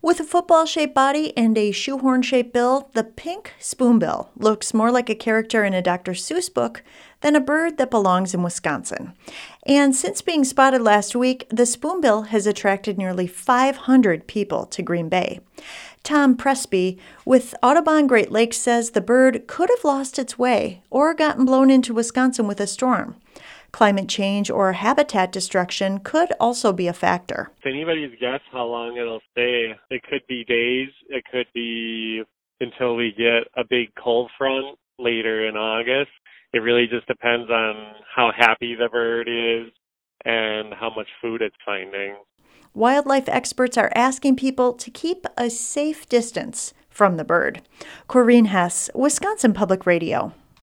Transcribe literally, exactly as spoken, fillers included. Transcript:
With a football-shaped body and a shoehorn-shaped bill, the pink spoonbill looks more like a character in a Doctor Seuss book than a bird that belongs in Wisconsin. And since being spotted last week, the spoonbill has attracted nearly five hundred people to Green Bay. Tom Presby with Audubon Great Lakes says the bird could have lost its way or gotten blown into Wisconsin with a storm. Climate change or habitat destruction could also be a factor. If anybody's guess how long it'll stay, it could be days, it could be until we get a big cold front later in August. It really just depends on how happy the bird is and how much food it's finding. Wildlife experts are asking people to keep a safe distance from the bird. Corinne Hess, Wisconsin Public Radio.